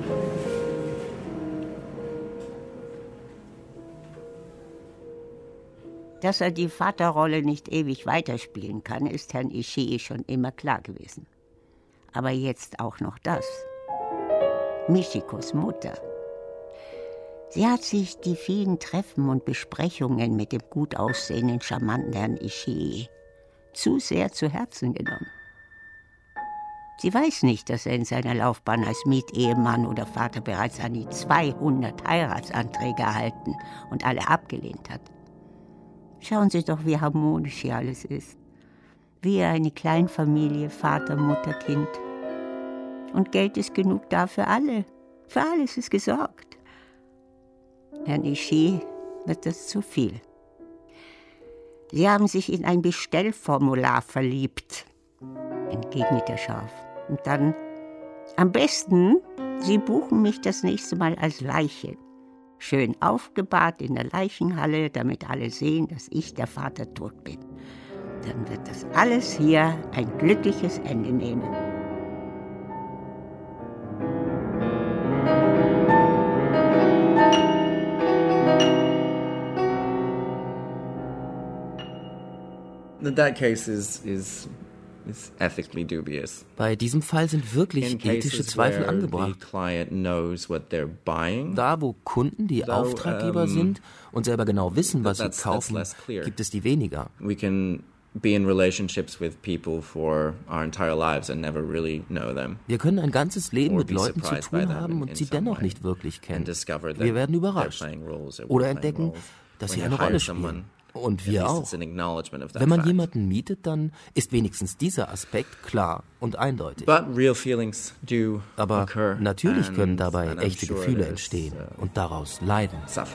Dass er die Vaterrolle nicht ewig weiterspielen kann, ist Herrn Ishii schon immer klar gewesen. Aber jetzt auch noch das. Michikos Mutter. Sie hat sich die vielen Treffen und Besprechungen mit dem gut aussehenden, charmanten Herrn Ishii zu sehr zu Herzen genommen. Sie weiß nicht, dass er in seiner Laufbahn als Mietehemann oder Vater bereits an die zweihundert Heiratsanträge erhalten und alle abgelehnt hat. Schauen Sie doch, wie harmonisch hier alles ist. Wie eine Kleinfamilie, Vater, Mutter, Kind. Und Geld ist genug da für alle. Für alles ist gesorgt. Herrn Ishii wird das zu viel. Sie haben sich in ein Bestellformular verliebt, entgegnete er scharf. Und dann, am besten, Sie buchen mich das nächste Mal als Leiche. Schön aufgebahrt in der Leichenhalle, damit alle sehen, dass ich der Vater tot bin. Dann wird das alles hier ein glückliches Ende nehmen. That case is, is, is ethically dubious. Bei diesem Fall sind wirklich ethische Zweifel angebracht. Da, wo Kunden die so, Auftraggeber um, sind und selber genau wissen, was sie kaufen, gibt es die weniger. We can be in relationships with people for our entire lives and never really know them. Wir können ein ganzes Leben mit Leuten zu tun haben und sie dennoch nicht wirklich kennen. Wir werden überrascht oder entdecken, dass sie eine Rolle spielen. Und wir auch. Wenn man jemanden mietet, dann ist wenigstens dieser Aspekt klar und eindeutig. Aber natürlich können dabei echte Gefühle entstehen und daraus Leiden.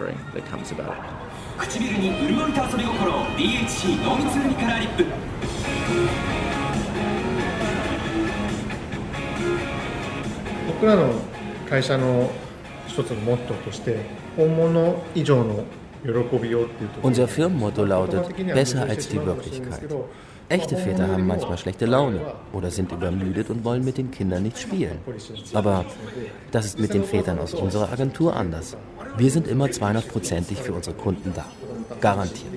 Unser Firmenmotto lautet, besser als die Wirklichkeit. Echte Väter haben manchmal schlechte Laune oder sind übermüdet und wollen mit den Kindern nicht spielen. Aber das ist mit den Vätern aus unserer Agentur anders. Wir sind immer zweihundertprozentig für unsere Kunden da. Garantiert.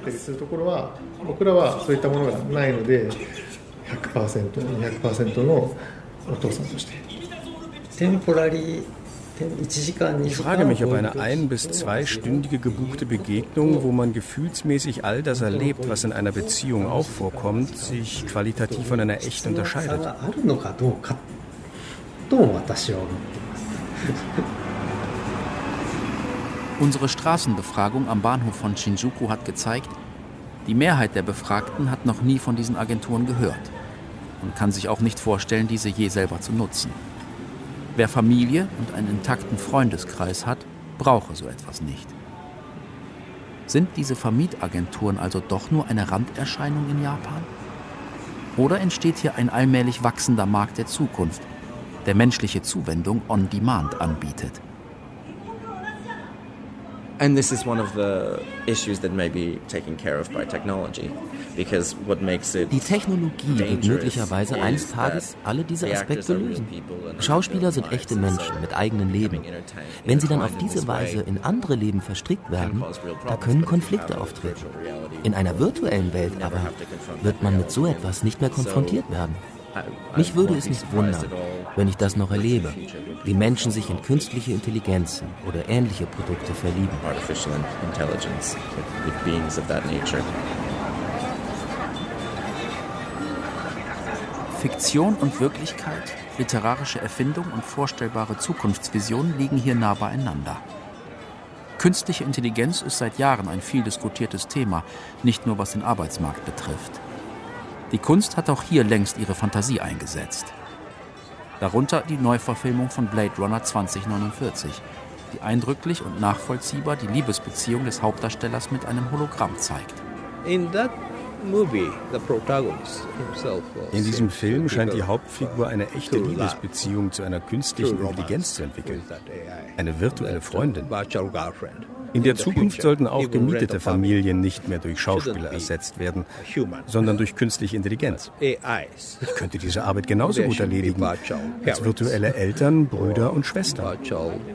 Ich frage mich, ob eine ein- bis zweistündige gebuchte Begegnung, wo man gefühlsmäßig all das erlebt, was in einer Beziehung auch vorkommt, sich qualitativ von einer echt unterscheidet. Unsere Straßenbefragung am Bahnhof von Shinjuku hat gezeigt, die Mehrheit der Befragten hat noch nie von diesen Agenturen gehört und kann sich auch nicht vorstellen, diese je selber zu nutzen. Wer Familie und einen intakten Freundeskreis hat, brauche so etwas nicht. Sind diese Vermietagenturen also doch nur eine Randerscheinung in Japan? Oder entsteht hier ein allmählich wachsender Markt der Zukunft, der menschliche Zuwendung on demand anbietet? And this is one of the issues that may be taken care of by technology, because what makes it Die Technologie wird möglicherweise eines Tages alle diese Aspekte lösen. Schauspieler sind echte Menschen mit eigenem Leben. Wenn sie dann auf diese Weise in andere Leben verstrickt werden, da können Konflikte auftreten. In einer virtuellen Welt aber wird man mit so etwas nicht mehr konfrontiert werden. Mich würde es nicht wundern, wenn ich das noch erlebe, wie Menschen sich in künstliche Intelligenzen oder ähnliche Produkte verlieben. Artificial intelligence with beings of that nature. Fiktion und Wirklichkeit, literarische Erfindung und vorstellbare Zukunftsvisionen liegen hier nah beieinander. Künstliche Intelligenz ist seit Jahren ein viel diskutiertes Thema, nicht nur was den Arbeitsmarkt betrifft. Die Kunst hat auch hier längst ihre Fantasie eingesetzt. Darunter die Neuverfilmung von Blade Runner zwanzig neunundvierzig, die eindrücklich und nachvollziehbar die Liebesbeziehung des Hauptdarstellers mit einem Hologramm zeigt. In that movie, the protagonist himself was In diesem Film scheint die Hauptfigur eine echte Liebesbeziehung zu einer künstlichen Intelligenz zu entwickeln. Eine virtuelle Freundin. In der Zukunft sollten auch gemietete Familien nicht mehr durch Schauspieler ersetzt werden, sondern durch künstliche Intelligenz. Ich könnte diese Arbeit genauso gut erledigen als virtuelle Eltern, Brüder und Schwestern. A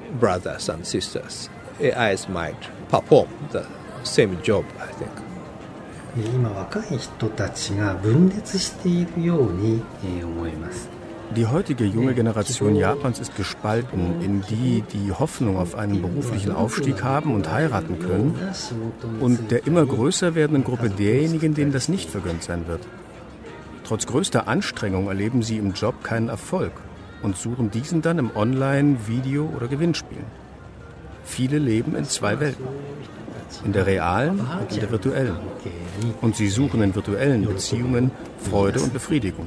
I might perform the same job, I think. 今若い人たちが分裂しているように思います。 Die heutige junge Generation Japans ist gespalten in die, die Hoffnung auf einen beruflichen Aufstieg haben und heiraten können, und der immer größer werdenden Gruppe derjenigen, denen das nicht vergönnt sein wird. Trotz größter Anstrengung erleben sie im Job keinen Erfolg und suchen diesen dann im Online-, Video- oder Gewinnspielen. Viele leben in zwei Welten. In der realen und in der virtuellen. Und sie suchen in virtuellen Beziehungen Freude und Befriedigung.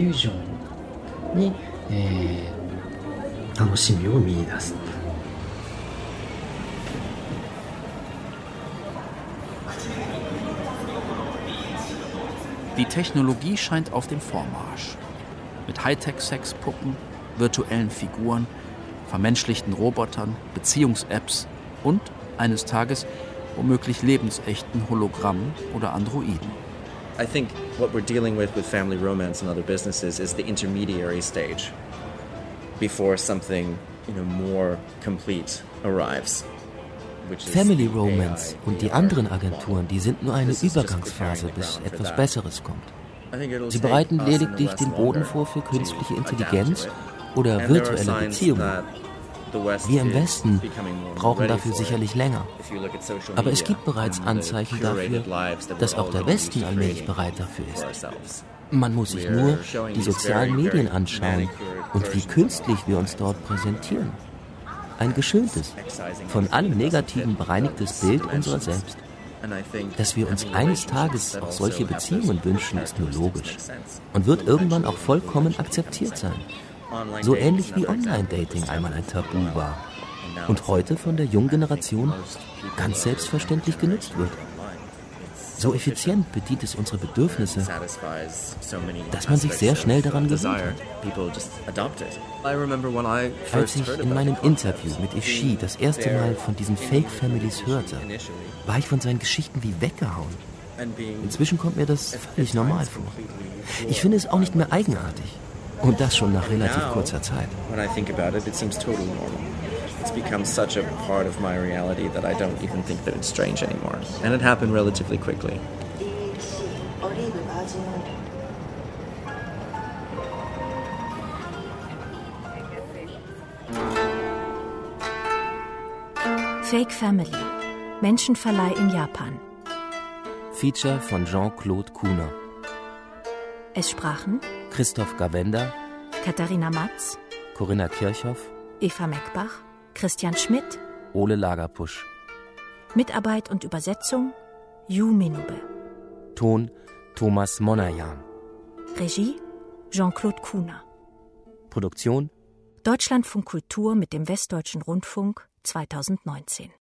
Die Technologie scheint auf dem Vormarsch. Mit Hightech-Sexpuppen, virtuellen Figuren, vermenschlichten Robotern, Beziehungs-Apps und eines Tages womöglich lebensechten Hologrammen oder Androiden. I think what we're dealing with with family romance and other businesses is the intermediary stage before something, you know, more complete arrives. Family Romance und die anderen Agenturen, die sind nur eine Übergangsphase, bis etwas Besseres kommt. Sie bereiten lediglich den Boden vor für künstliche Intelligenz oder virtuelle Beziehungen. Wir im Westen brauchen dafür sicherlich länger. Aber es gibt bereits Anzeichen dafür, dass auch der Westen allmählich bereit dafür ist. Man muss sich nur die sozialen Medien anschauen und wie künstlich wir uns dort präsentieren. Ein geschöntes, von allem Negativen bereinigtes Bild unserer selbst. Dass wir uns eines Tages auch solche Beziehungen wünschen, ist nur logisch und wird irgendwann auch vollkommen akzeptiert sein. So ähnlich wie Online-Dating einmal ein Tabu war und heute von der jungen Generation ganz selbstverständlich genutzt wird. So effizient bedient es unsere Bedürfnisse, dass man sich sehr schnell daran gewöhnt hat. Als ich in meinem Interview mit Ishii das erste Mal von diesen Fake-Families hörte, war ich von seinen Geschichten wie weggehauen. Inzwischen kommt mir das völlig normal vor. Ich finde es auch nicht mehr eigenartig. Und das schon nach relativ kurzer Zeit. When I think about it, it seems totally normal. It's become such a part of my reality that I don't even think that it's strange anymore. And it happened relatively quickly. Fake Family. Menschenverleih in Japan. Feature von Jean-Claude Kuhner. Es sprachen Christoph Gawenda, Katharina Matz, Corinna Kirchhoff, Eva Meckbach, Christian Schmidt, Ole Lagerpusch. Mitarbeit und Übersetzung Yu Minube. Ton Thomas Monajan. Regie Jean-Claude Kuhner. Produktion Deutschlandfunk Kultur mit dem Westdeutschen Rundfunk zweitausendneunzehn.